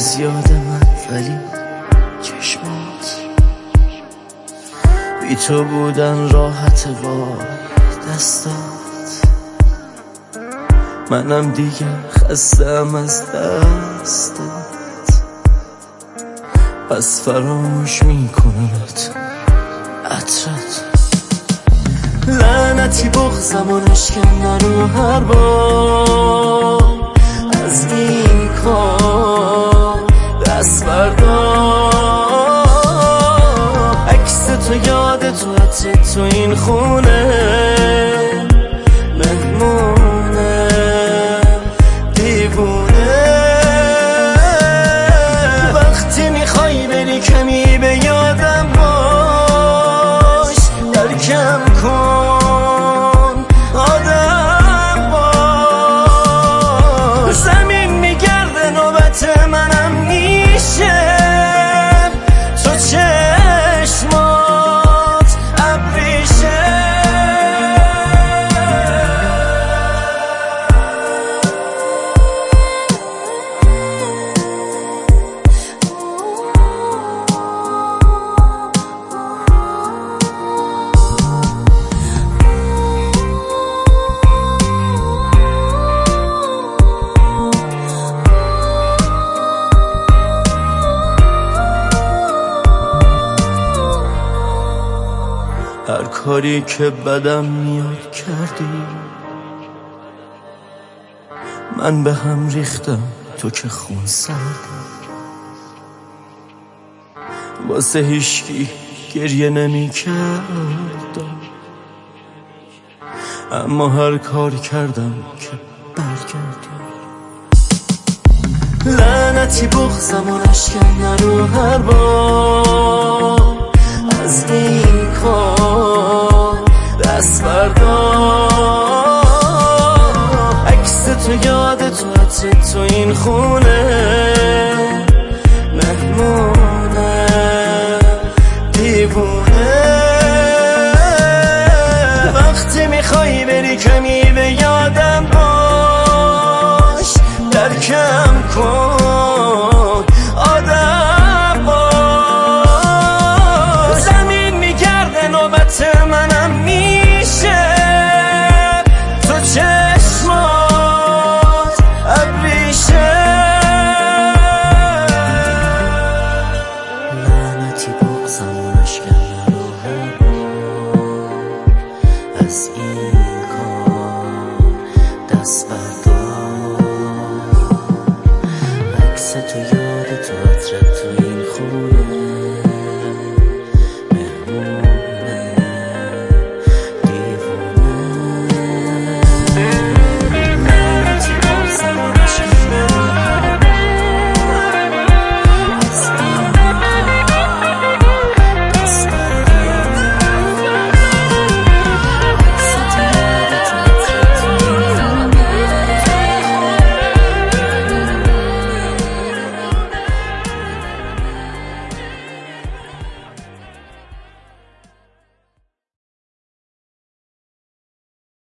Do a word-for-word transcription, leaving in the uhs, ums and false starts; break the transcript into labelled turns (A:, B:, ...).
A: از یاد من، ولی چشمات بی تو بودن راحت وای دستات. منم دیگه خستم از دستت، پس فراموش میکنمت عطرت. لعنتی بغضمون اشکنه رو هر بار از این کار دست بردار. عکس تو یاد تو عطر تو این خونه مهمونه دیوونه. وقتی میخوای بری کمی به یادم باش، درکم کن آدم باش. زمین میگرده نوبت منم میشه، تو چشمات ابریشه. هر کاری که بدم میاد کردی، من به هم ریختم تو که خون سردی. واسه هیچکی گریه نمی کردم، اما هر کار کردم که برگردی. لعنتی بغضمون اشکنه رو هر بار از این کار دست بردار. عکس تو یاد تو عطر تو این خونه مهمونه دیوونه. وقتی میخوای بری کمی به یادم باش، درکم کن آدم باش. زمین میگرده نوبت منم میشه، تو چشمات ابریشه. لعنتی بغضمون اشکنه رو هر بار از این کار دست بردار. عکس تو